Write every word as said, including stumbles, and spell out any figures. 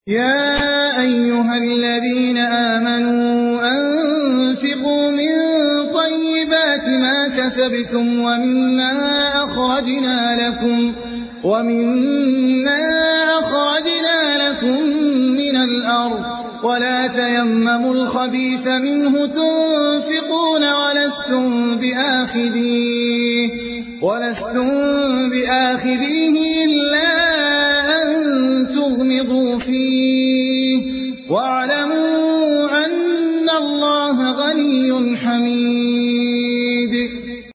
يا أيها الذين آمنوا أنفقوا من طيبات ما كسبتم ومما أخرجنا لكم ومما أخرجنا لكم من الأرض ولا تيمموا الخبيث منه تنفقون ولستم بآخذيه ولستم بآخذيه إلا